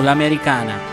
sull'Americana.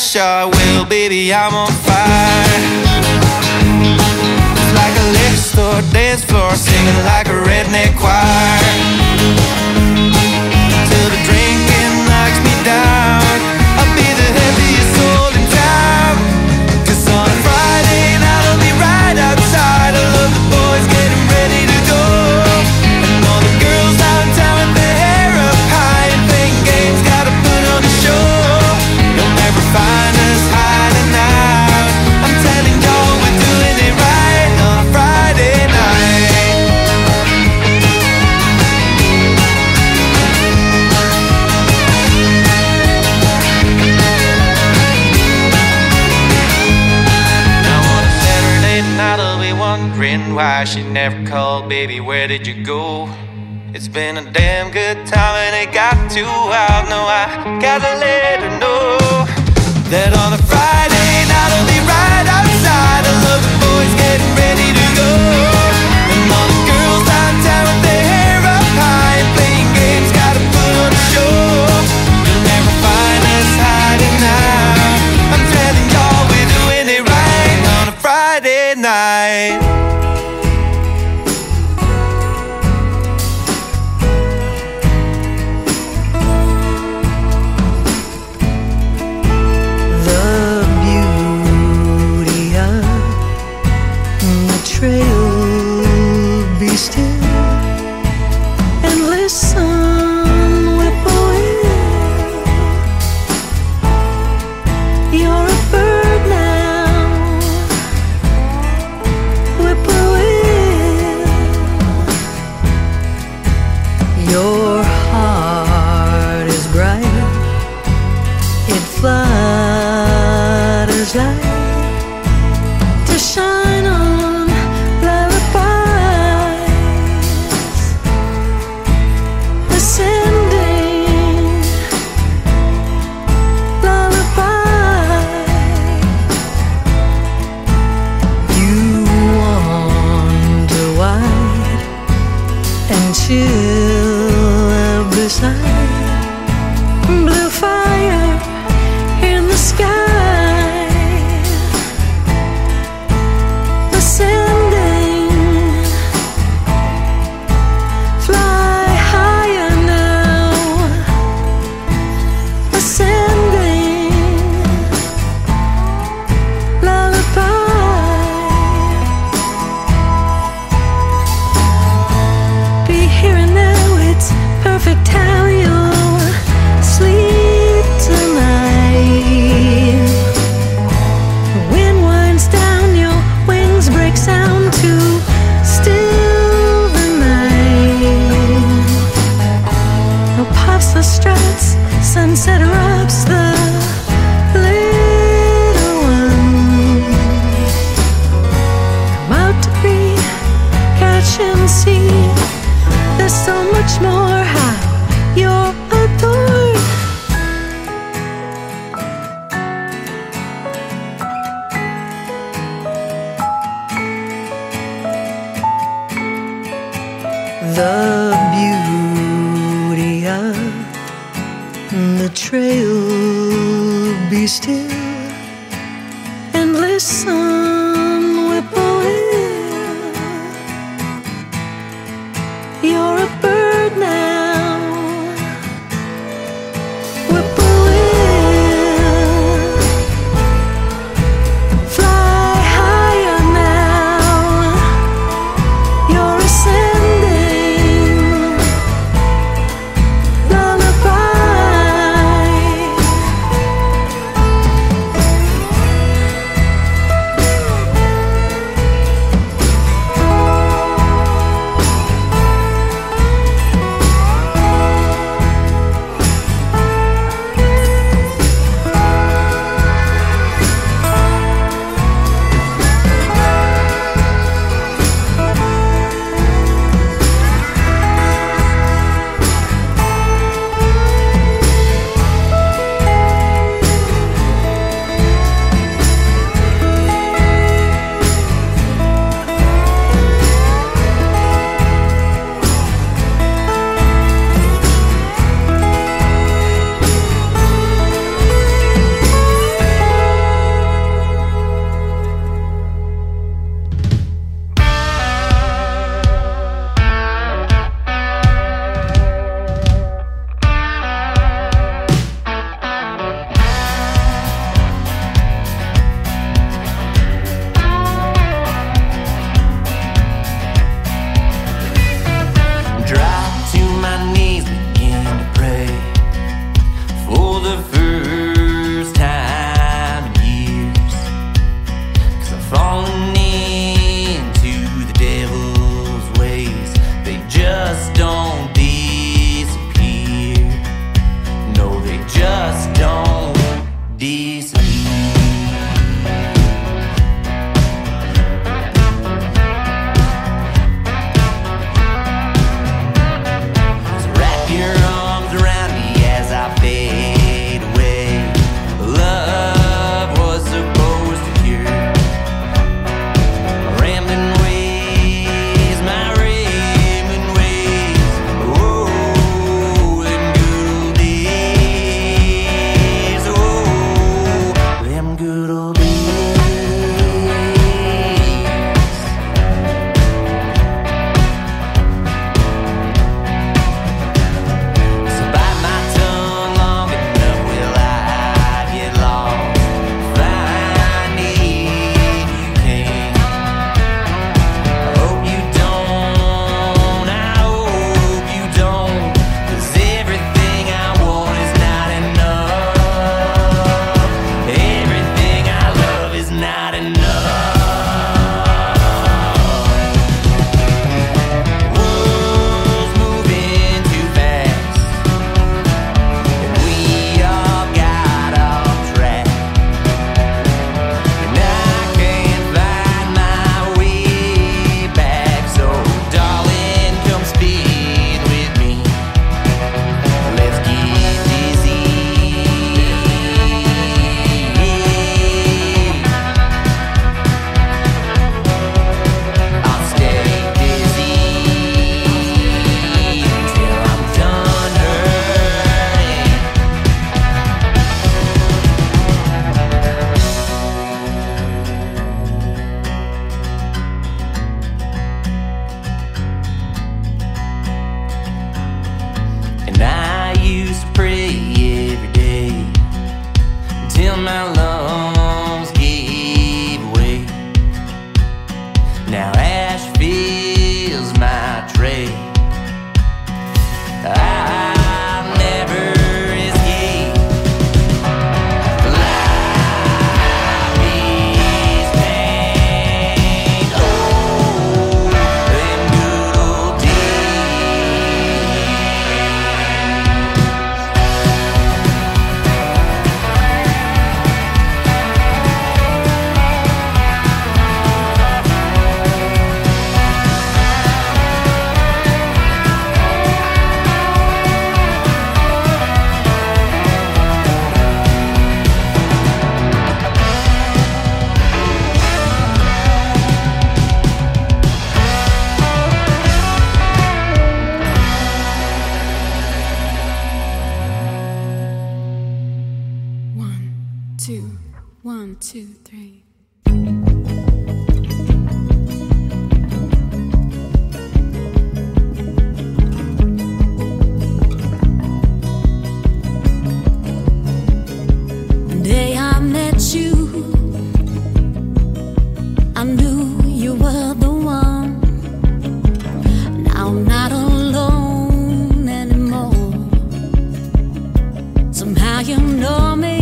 sure I will, baby, I'm on fire. It's like a liquor store dance floor, singing like a redneck choir, till the drinking knocks me down. I'll be the heaviest soul in town, 'cause on a Friday night I'll be right outside. I love the boys getting ready to go, and all the girls downtown with their hair up high and playing games, gotta put on a show. You'll never find us hiding out. I'm telling y'all we're doing it right on a Friday night. Now on a Saturday night I'll be wondering why she never called, baby, where did you go? It's been a damn good time and it got too wild. No, I gotta let her know that on a Friday night I'll be right outside. I love the boys getting ready to go, and all the girls downtown with their hair up high and playing games, gotta put on a show. You'll never find us hiding out. I'm telling y'all we're doing it right on a Friday night. Be still and listen, whippoorwill. You're a bird now, whippoorwill. Your heart is bright, it flutters light to shine on chill beside blue fire in the sky, ascending, fly higher now, ascending, lullaby. Here and now, it's perfect how you'll sleep tonight. The wind winds down, your wings break sound to still the night. No puffs the struts, sunset erupts the little one. Come out to breathe, catch and see. There's so much more how you're adored. The beauty of the trail. Be still and listen, whippoorwill. You're a bird now, whippoorwill. Fly higher now, you're ascending, lullaby. 2, 1, 2, 3. The day I met you, I knew you were the one. Now I'm not alone anymore. Somehow you know me,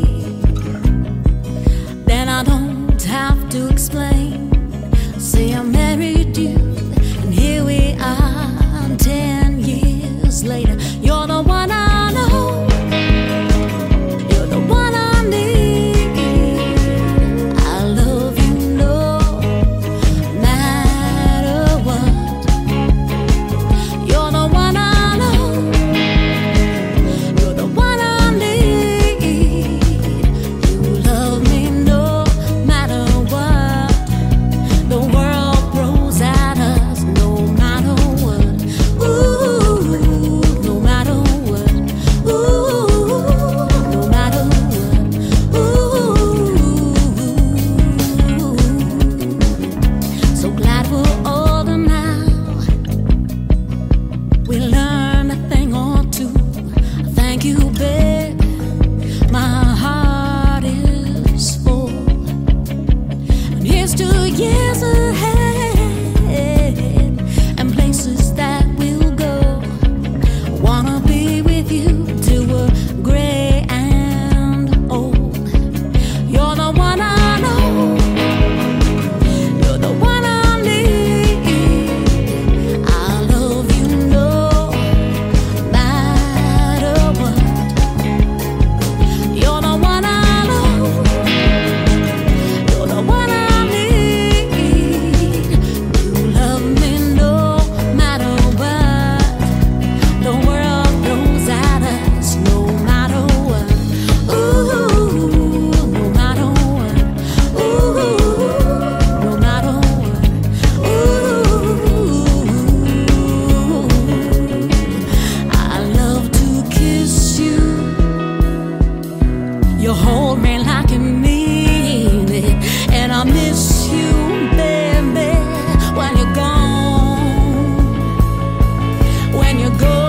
then I don't have to explain. Say I married you, and here we are 10 years later. You're the one I know, you're the one I need. I love you no matter what. You're the one I know, you're the one I need. You love me no matter what. The world throws at us no matter what. Ooh, no matter what. Ooh, no matter what. Ooh, so glad we're older now. We learned a thing or two. Thank you, babe. My heart is full. And here's to years ahead and places that we'll go. Wanna be with you till we're gray and old. You're the one I know, you're the one I need. I love you no matter what. You're the one I know, you're the one I need. You love me no matter what. The world throws at us no matter what. Ooh, no matter what. Ooh, no matter what. Ooh, I love to kiss you. You hold me like you mean it, and I miss you, baby, when you're gone. When you're gone.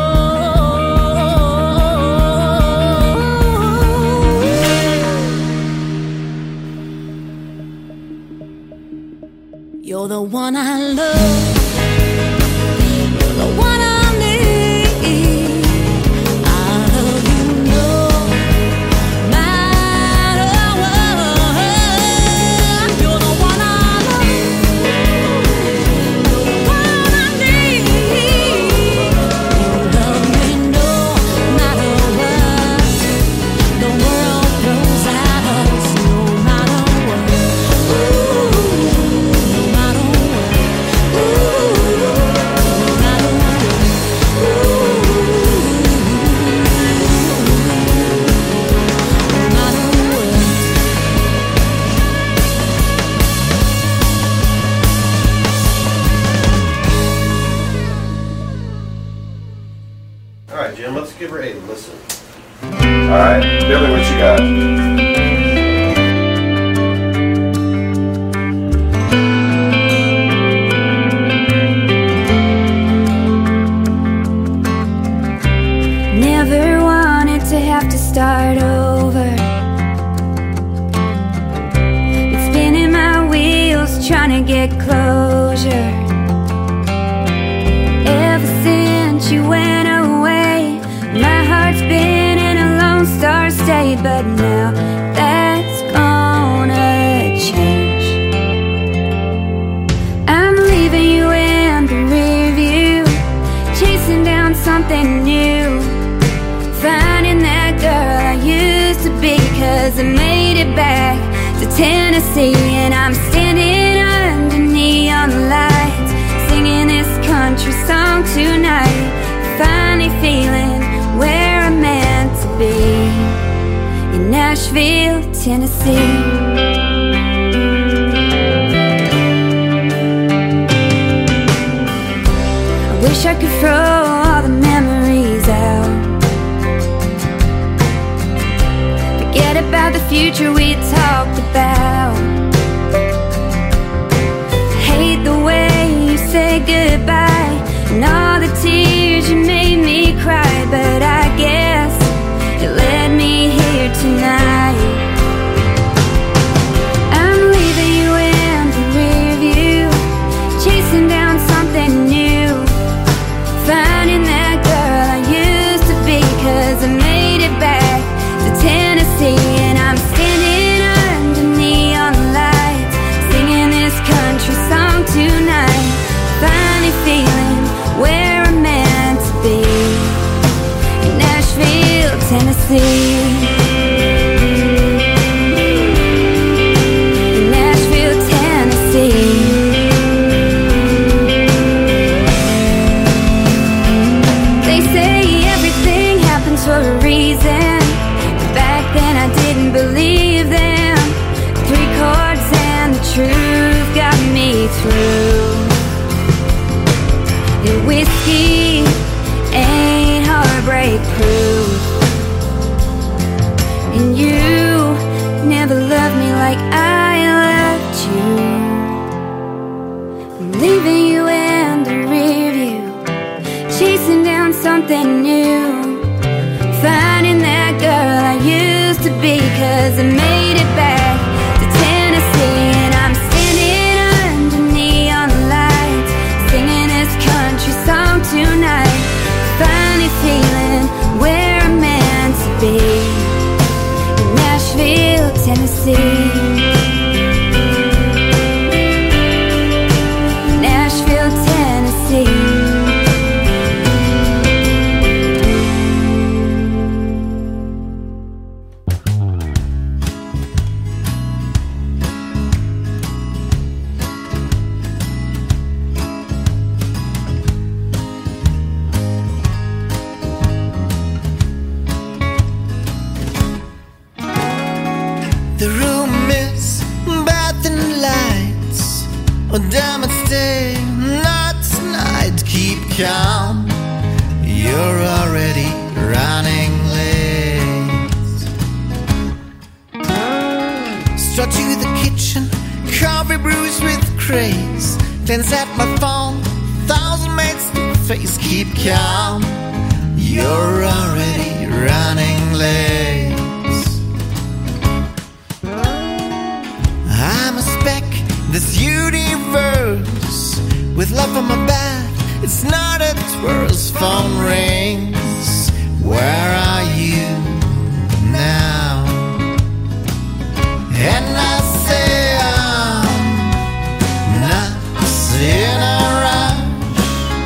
You're the one I love, you're the one I need. I love you no matter what. You're the one I love, you're the one I need. You love me no matter what. The world throws at us no matter what. Ooh, no matter what. Ooh, no matter what. No matter what. All right, Jim, let's give her a listen. All right, Billy, what you got? Never wanted to have to start over. Been spinning my wheels trying to get closure. Ever since you went away, my heart's been in a lone star state. But now that's gonna change. I'm leaving you in the rear view, chasing down something new, finding that girl I used to be. 'Cause I made it back to Tennessee, and I'm standing under neon lights, singing this country song tonight. Finally feeling where I'm meant to be, in Nashville, Tennessee. I wish I could throw all the memories out, forget about the future we talked about. Hate the way you said goodbye and all the tears you made me cry, but I guess it led me here tonight. I'm leaving you in the rear view, chasing down something new, finding that girl I used to be, 'cause I made it back to Tennessee. And I'm standing under neon lights, singing this country song tonight, finally feeling where I'm meant to be, in Nashville, Tennessee. In Nashville, Tennessee. They say everything happens for a reason, but back then I didn't believe them. 3 chords and the truth got me through. And whiskey ain't heartbreak proof, and you never loved me like I loved you. I'm leaving you in the rear view, chasing down something new, finding that girl I used to be, 'cause I made it back to Tennessee. And I'm standing under neon lights, singing this country song tonight, finally feeling where I'm meant to be, in Nashville, Tennessee. Nashville, Tennessee. The room is bathing lights, a diamond stay, not tonight. Keep calm, you're already running late. Strut to the kitchen, coffee brews with craze. Glance at my phone, 1,000 mates to face. Keep calm, you're already running late. I'm a speck, this universe, with love on my back, it's not at worst. Phone rings, where are you now? And I say I'm not in a rush.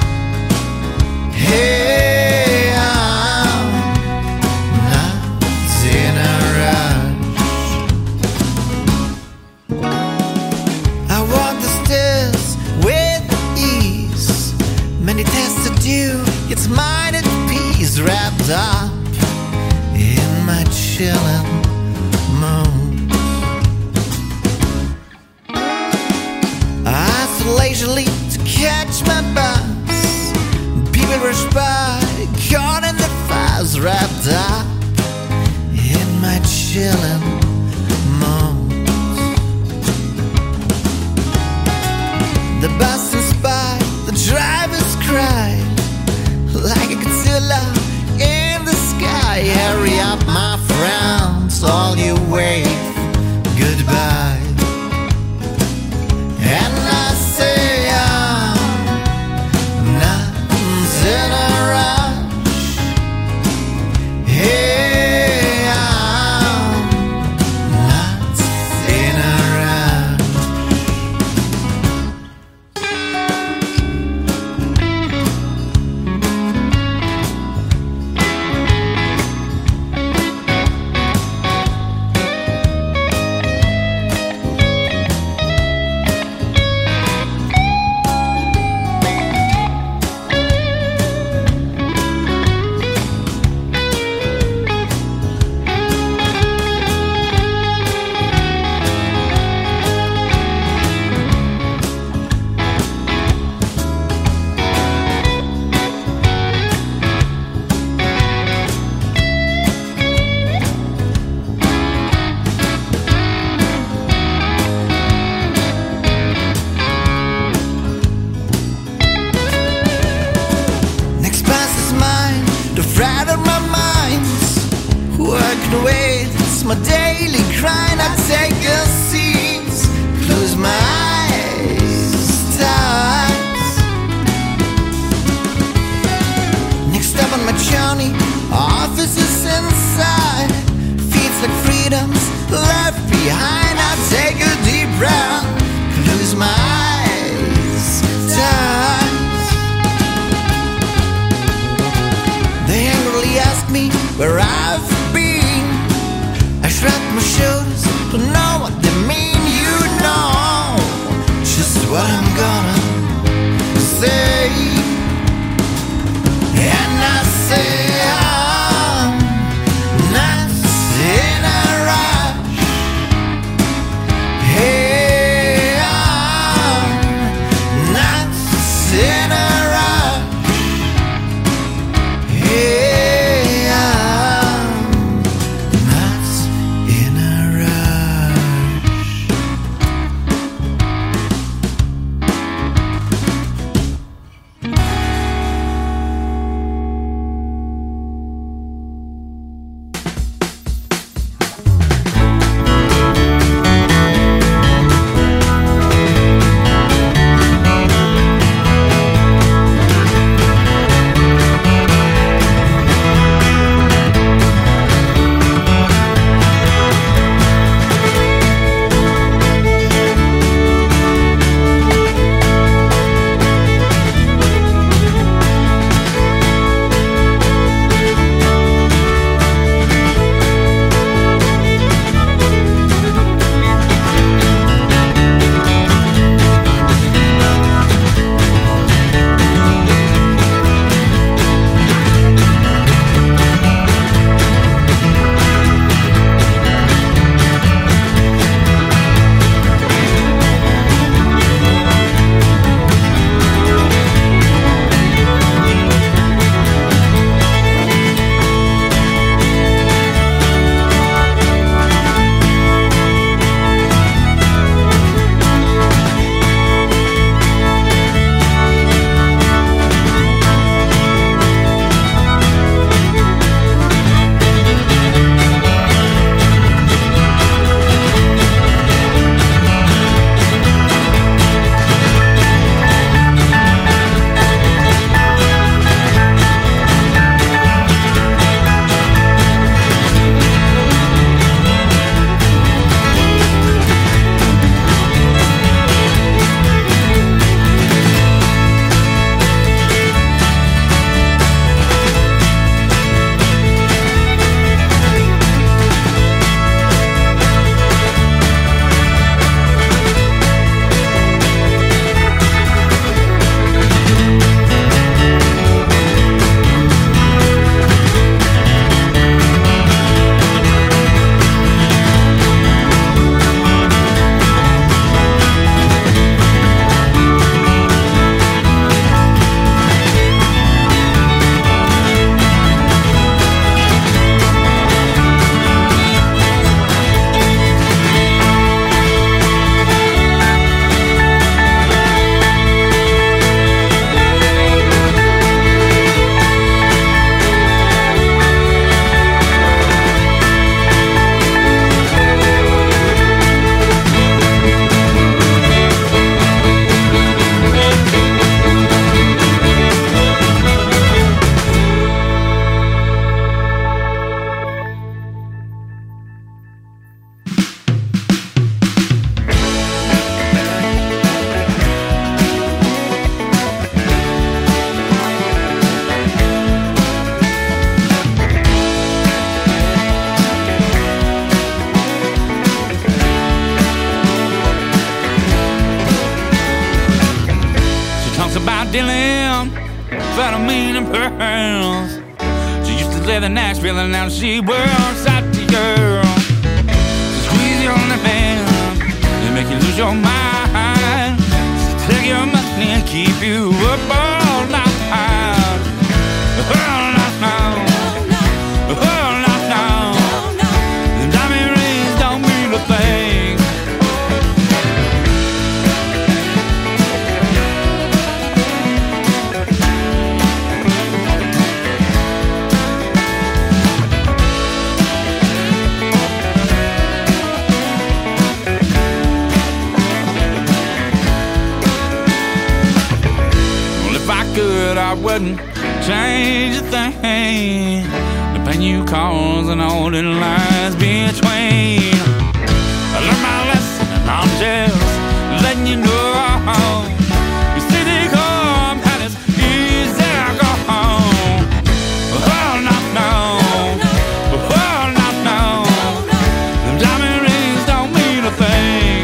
Hey, I'm not in a rush. I walk the stairs with ease, many tests to do, it's mine at peace, wrapped up in my chillin' mood. I sit leisurely to catch my bus, people rush by, caught in the fires, wrapped up in my chillin' mood. The bus is by, the drivers cry, like a Godzilla in the sky. Hurry up, my friends, all you wave goodbye. And I say I'm not in a rush. Hey, I'm not in a rush. my daily grind. I take a seat, close my eyes, tight. Next step on my journey, office is inside. Feels like freedom's left behind. I take a deep breath, close my eyes, tight. They angrily ask me where I've been. I shrug my shoulders, don't know what they mean. You know just what I'm gonna say. And I say I'm not in a rush. Hey, I'm not in a rush. Hey, I'm not in a rush. amphetamine and pearls. She used to live in Nashville and now she works at the girl. She squeeze you on the band, they make you lose your mind. She take your money and keep you up all night. All night now. All night now. The diamond rings don't mean a thing. I wouldn't change a thing. The pain you cause and all that lies between. I learned my lesson and I'm just letting you know. You see they come and it's easy to go home. Oh, no, no. Oh, no, no. Them diamond rings don't mean a thing.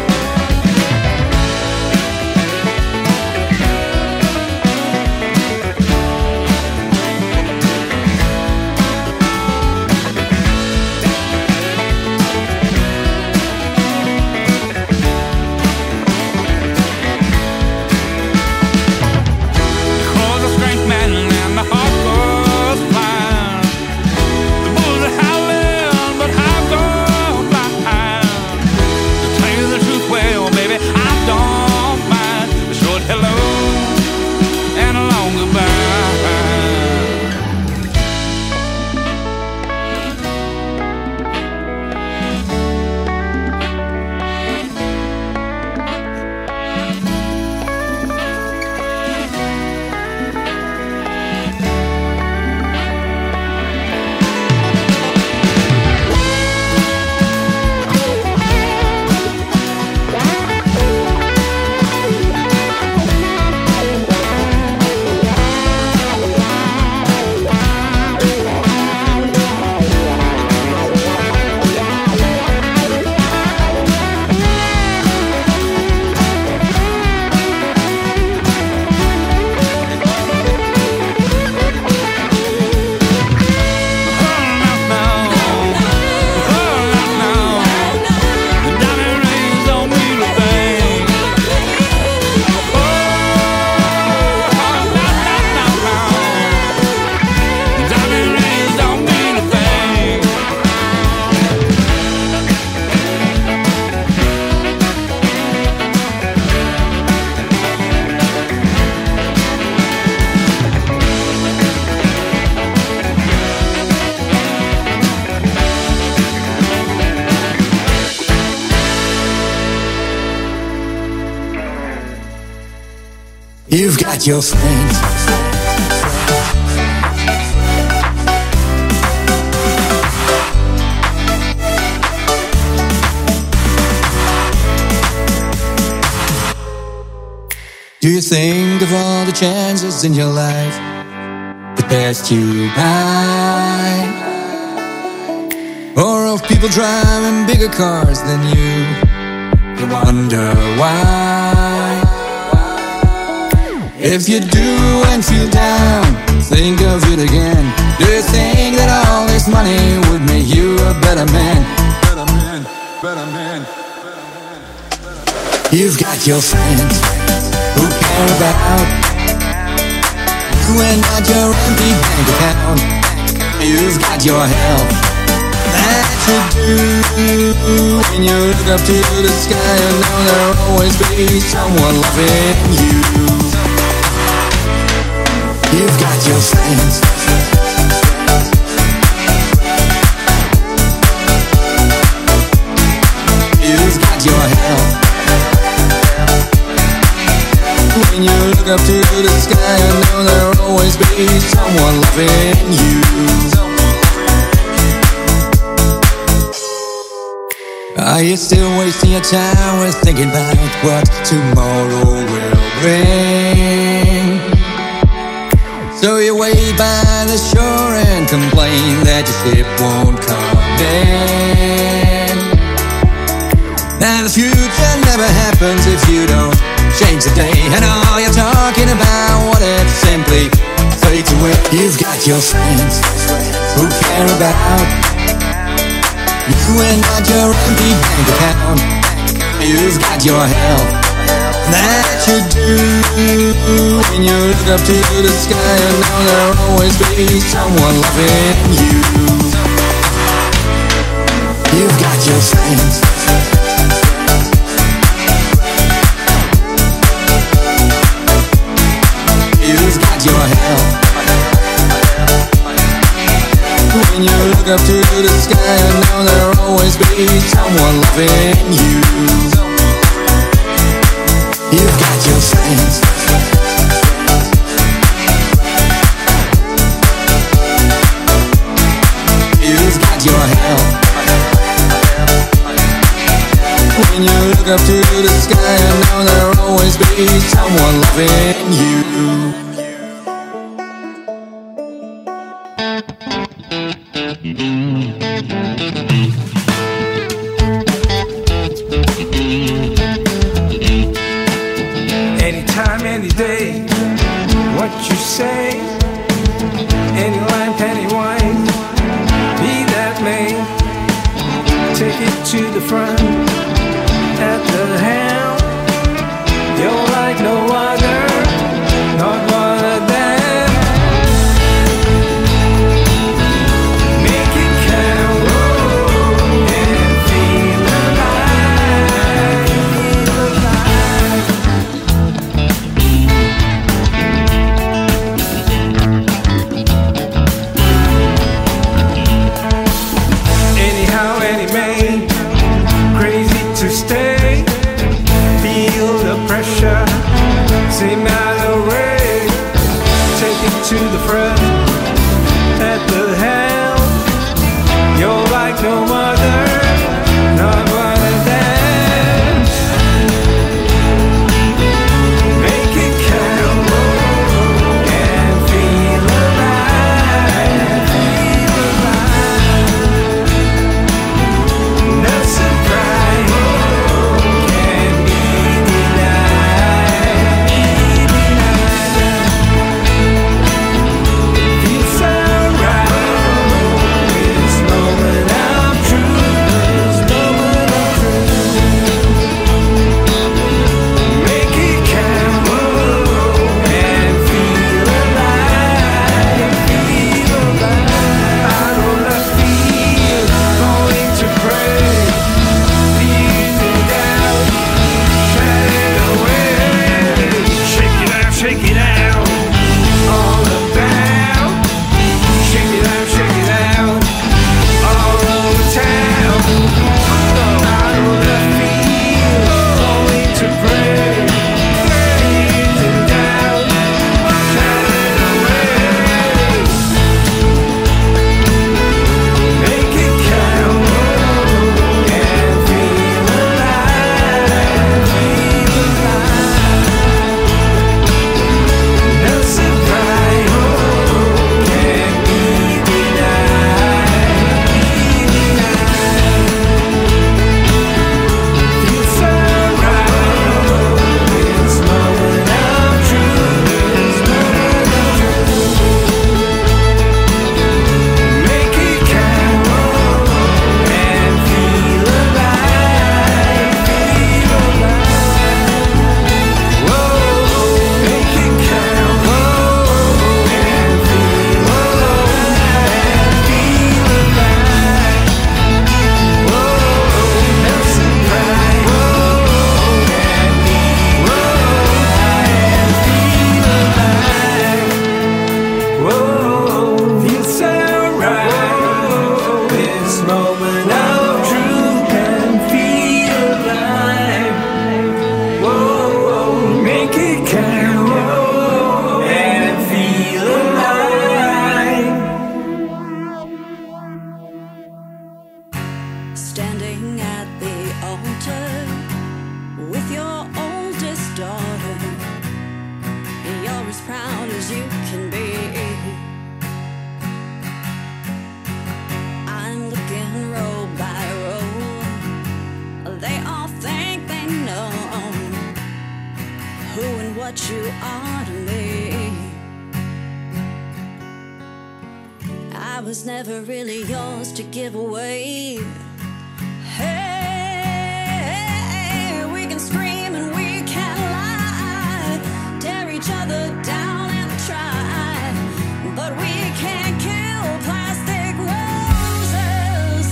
You've got your friends. Do you think of all the chances in your life that passed you by? Or of people driving bigger cars than you? You wonder why. If you do and feel down, think of it again. Do you think that all this money would make you a better man? Better man, better man. You've got your friends who care about you and not your empty bank account. You've got your health that you do. When you look up to the sky, you know there'll always be someone loving you. You've got your friends. You've got your health. When you look up to the sky, you know there'll always be someone loving you. Are you still wasting your time with thinking about what tomorrow will bring? So you wait by the shore and complain that your ship won't come in. Now the future never happens if you don't change the day. And all you're talking about, what if simply fades away? You've got your friends who care about you and not your empty bank account. You've got your health that you do. When you look up to the sky, you know there'll always be someone loving you. You've got your friends. You've got your health. When you look up to the sky, you know there'll always be someone loving you. You've got your friends. when you look up to the sky, I know there'll always be someone loving you. Anytime, any day, what you say, any line, penny wine, be that may, take it to the front, at the helm, you're like no other, not one of them. Make it count, and feel alive, feel alive. Anyhow, any may, crazy to stay, feel the pressure, same matter way, take it to the front, at the helm, you're like no other, not one of them. Make it count, and feel alive, feel alive. No surprise can be denied. Feel so right. This moment of truth, this moment of truth. Make it count and feel alive, feel alive. Out on the field, going to pray. Feel it out, shut it away. Shake it out, all about. Shake it out, all over town. Out on the field, going to pray. Feel it out, shut it away. Make it count and feel alive, feel alive. No surprise can be denied, feel so right. This moment of truth, this moment of truth. Make it count and feel alive, feel alive. Whoa, make it count and feel alive, feel alive. Whoa, no surprise can be and feel alive. Whoa, feel so right. This moment of truth can feel alive. Whoa, make it count and feel alive. Standing at the altar with your oldest daughter, you're as proud as you can be. I'm looking row by row. They all think they know who and what you are to me. I was never really yours to give away. Hey, we can scream and we can lie, tear each other down and try, but we can't kill plastic roses.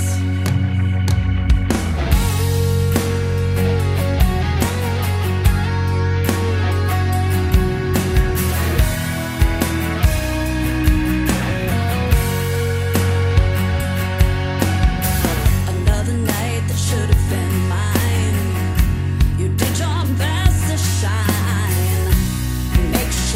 Another night that should have been mine. You did your best to shine, make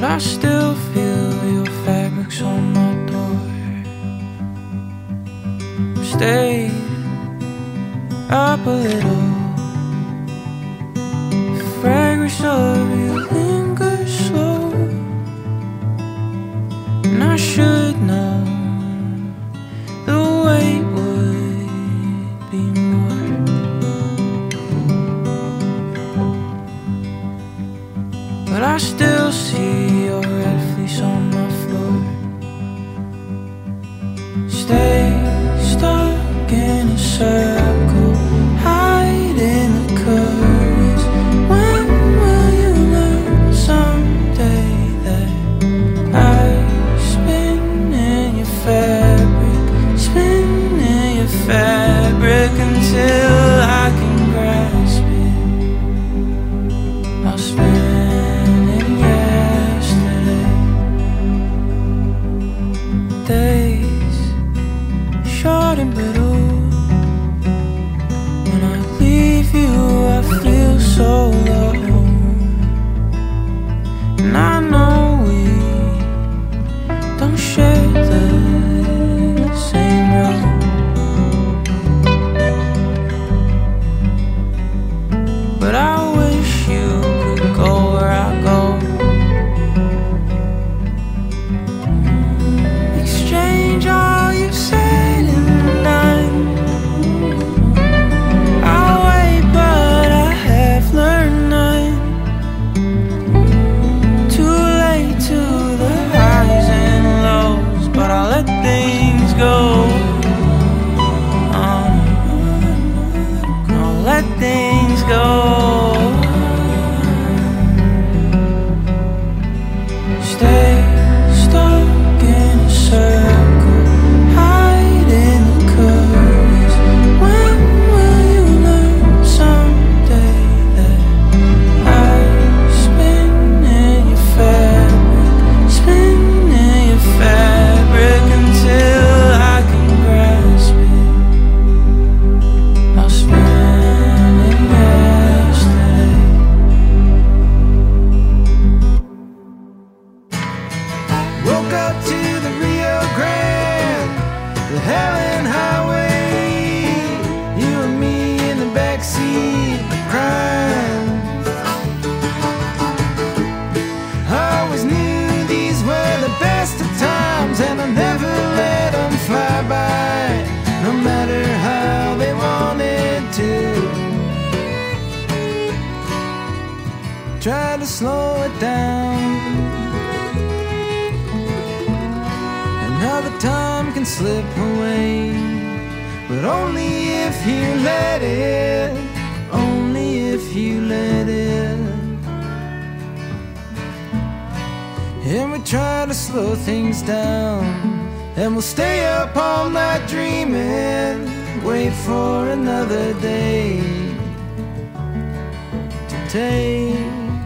but I still feel your fabrics on my door. Stay up a little. The fragrance of you lingers slow, and I should know the wait would be more. But I still see your red fleece on my floor. Stay stuck in a circle, hide in the currents. When will you learn someday that I spin in your fabric, spin in your fabric until I can grasp it? I'll spin in yesterday. Days short and brittle. When I leave you, I feel so low, and I know we don't share the same road. But I wish you could go where I go. Exchange all you said and done. I'll wait, but I have learned none. Too late to the highs and lows, but I'll let things go. I'll let things go. Stay stuck in a circle, hide in the currents. When will you learn someday that I spin in your fabric, spin in your fabric until I can grasp it? I'll spin in yesterday. Woke up to the Rio Grande, the Helen Highway. You and me in the backseat crying. I always knew these were the best of times, and I never let them fly by, no matter how they wanted to. Try to slow it down, and how the time can slip away, but only if you let it, only if you let it. And we try to slow things down, and we'll stay up all night dreaming, wait for another day to take,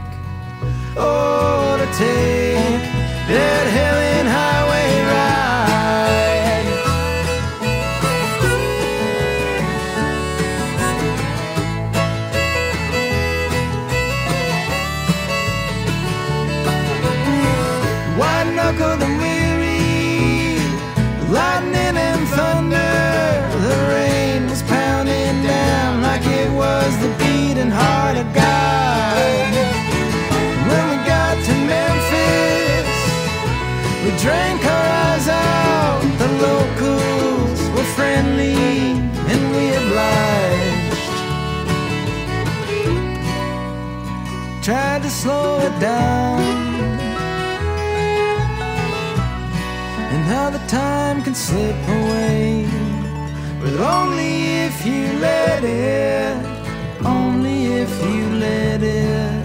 oh, to take that Helen Highway ride. White-knuckled and weary, lightning and thunder, the rain was pounding down like it was the beating heart of God. When we got to Memphis, we drank our eyes out. The locals were friendly and we obliged. Tried to slow it down, and how the time can slip away, but only if you let it, only if you let it.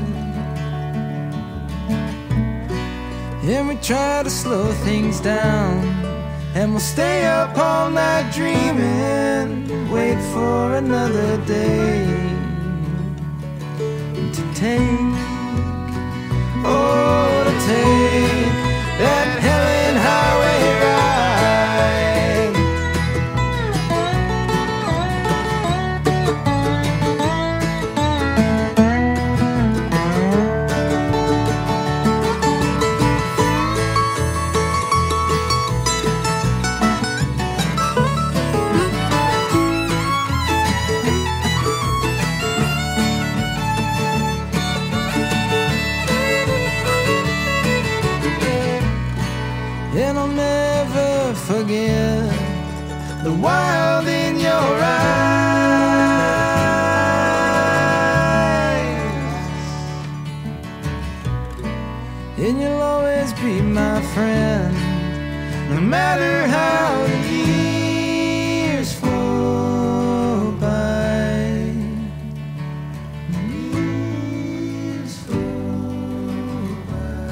And we try to slow things down, and we'll stay up all night dreaming, wait for another day to take, oh, to take that Helen Highway ride. again. The wild in your eyes, and you'll always be my friend, no matter how the years flow by. Years flow by.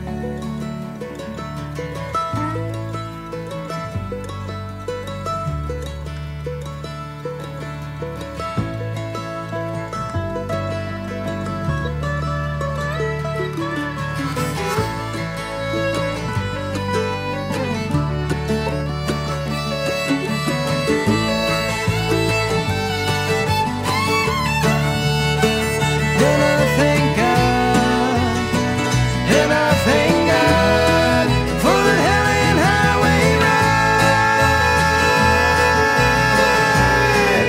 And I thank God for the Helen Highway ride.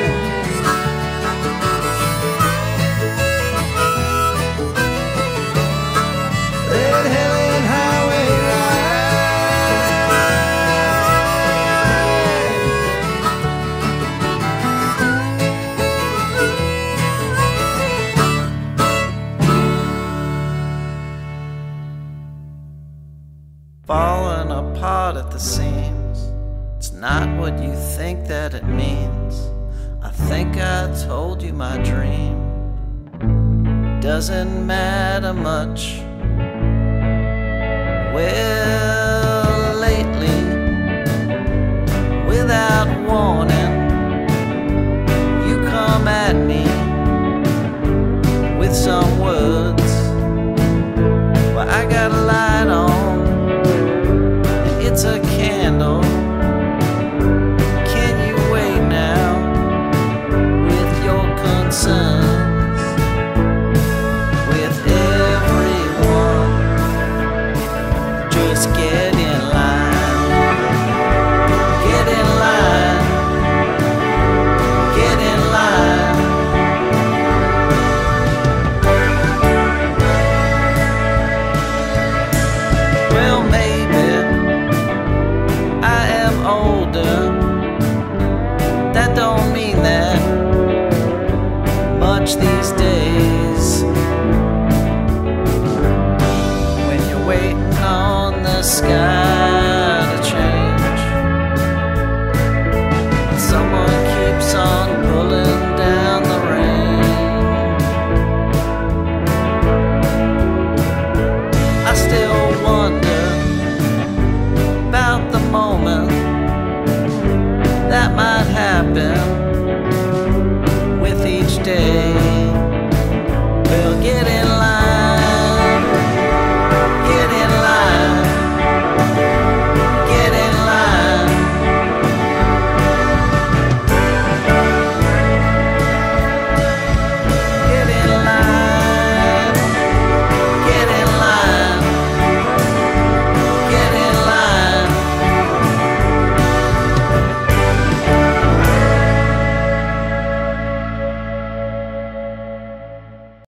That Helen Highway falling apart at the seams. It's not what you think that it means. I think I told you my dream doesn't matter much. Well,